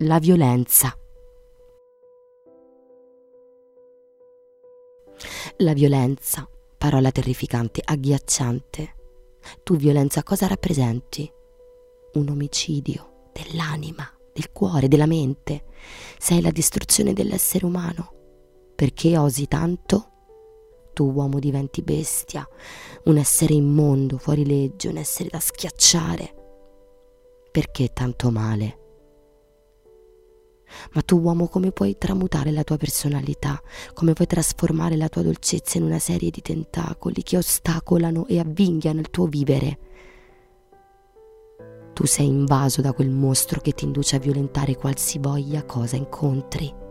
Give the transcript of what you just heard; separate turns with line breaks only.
la violenza. La violenza, parola terrificante, agghiacciante. Tu violenza cosa rappresenti? Un omicidio dell'anima, del cuore, della mente. Sei la distruzione dell'essere umano. Perché osi tanto? Tu uomo diventi bestia, un essere immondo, fuori legge, un essere da schiacciare. Perché tanto male? Ma tu uomo come puoi tramutare la tua personalità? Come puoi trasformare la tua dolcezza in una serie di tentacoli che ostacolano e avvinghiano il tuo vivere? Tu sei invaso da quel mostro che ti induce a violentare qualsivoglia cosa incontri.